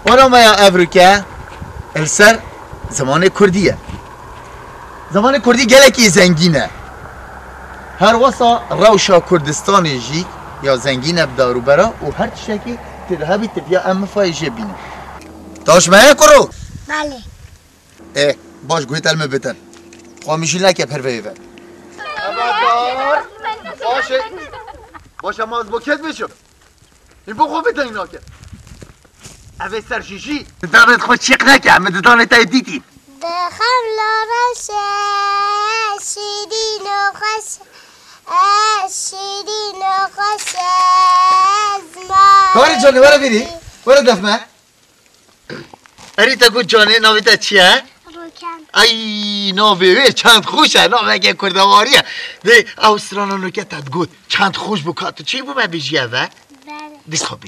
ورا يا افريكا السر زمان كرديه زمان كردي گلکی زنگینه هر وسا روشا کردستان جی یا زنگینه بدارو برا و هر چشکی تذهبی تبیا ام فایجه بینه داش مایه کرو بله اه باش گویت علم بتن خوامیشی نکه پروه بر باشه باشه ما از بکت بشم این بخوا بتن اینا که اوه سرشیشی دانت خود چیق نکه همه دانت دیدی دخم لارشه شیرین و خوشه شیرین و خوشه کاری جانه برا بیری؟ برا دفمه اری تا گود جانه ناوی تا چیه؟ روکن ای ناوی چند خوشه ناوی اگه کردواریه ده اوسترانا نکتت گود چند خوش بکات چی بو من بیجیه و؟ بله دیس خوبی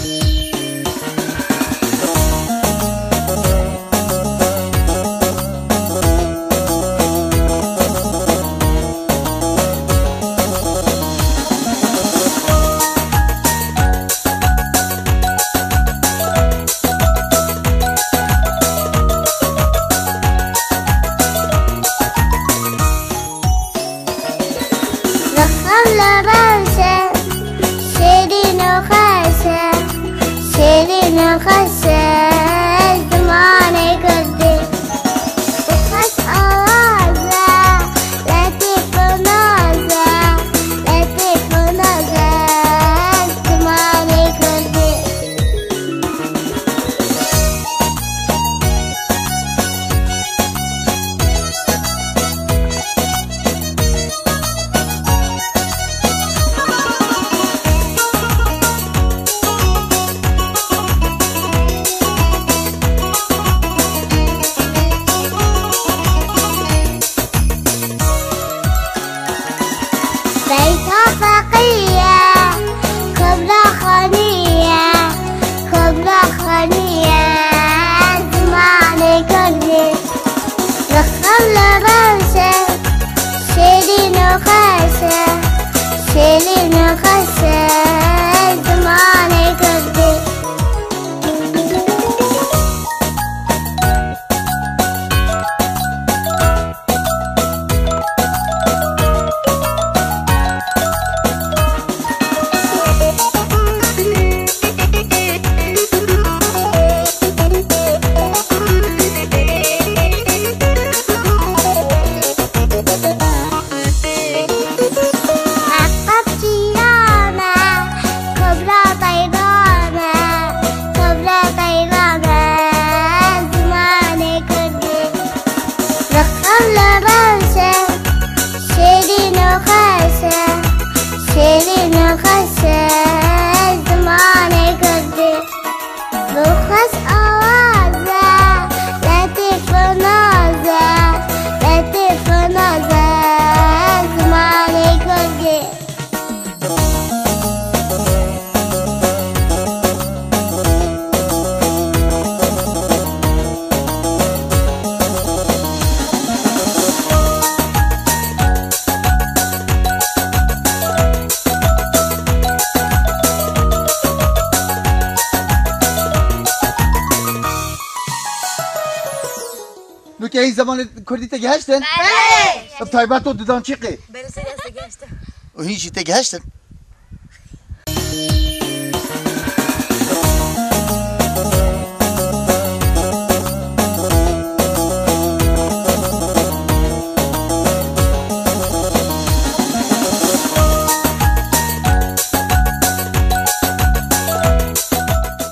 که این زمان کردی تگه هشتن؟ بله طیبت تو ددان چیقی؟ برسه دست گشتم و هیچی تگه هشتن؟